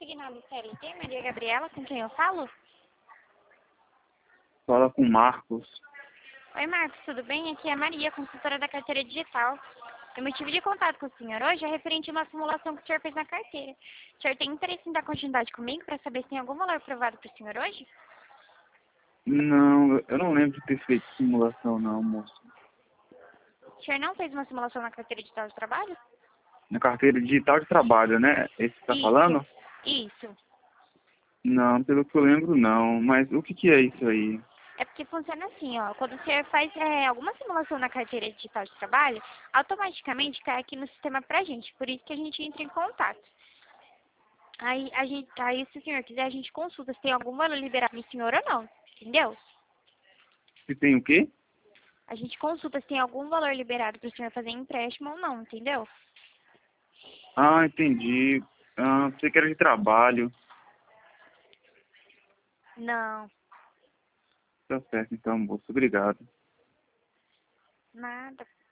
consignado CLT, Maria Gabriela, com quem eu falo? Fala com o Marcos. Oi, Marcos, tudo bem? Aqui é a Maria, consultora da carteira digital. O motivo de contato com o senhor hoje é referente a uma simulação que o senhor fez na carteira. O senhor tem interesse em dar continuidade comigo para saber se tem algum valor aprovado para o senhor hoje? Não, eu não lembro de ter feito simulação não, moço. O senhor não fez uma simulação na carteira digital de trabalho? Na carteira digital de trabalho, né? Esse que tá falando? Isso. Não, pelo que eu lembro não. Mas o que que é isso aí? É porque funciona assim, ó. Quando o senhor faz alguma simulação na carteira digital de trabalho, automaticamente cai aqui no sistema pra gente. Por isso que a gente entra em contato. Aí, se o senhor quiser, a gente consulta se tem algum valor liberado no senhor ou não. Entendeu? Se tem o quê? A gente consulta se tem algum valor liberado para o senhor fazer empréstimo ou não, entendeu? Ah, entendi. Ah, você que era de trabalho. Não, Tá certo então, moço. Obrigado. nada.